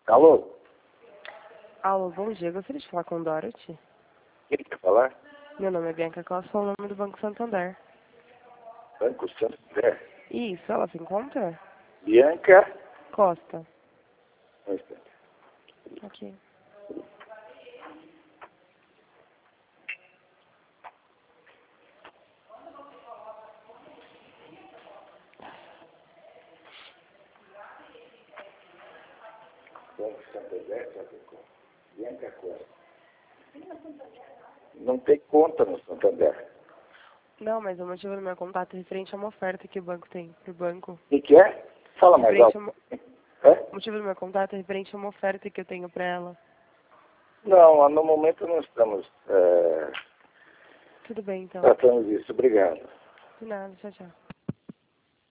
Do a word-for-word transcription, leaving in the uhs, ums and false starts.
Alô? Alô, bom dia. Gostaria de falar com o Dorothy? Quem quer falar? Meu nome é Bianca Costa, sou o nome do Banco Santander. Banco Santander. Isso, ela se encontra? Bianca? Costa. Um instante. Aqui. Banco Santander, Santander. Bianca Costa. Não tem conta no Santander. Não, mas o motivo do meu contato é referente a uma oferta que o banco tem pro banco. O que, que é? Fala mais Referente alto. a uma... É? O motivo do meu contato é referente a uma oferta que eu tenho pra ela. Não, no momento não estamos é, Tudo bem, então. tratando disso. Obrigado. De nada, tchau, tchau.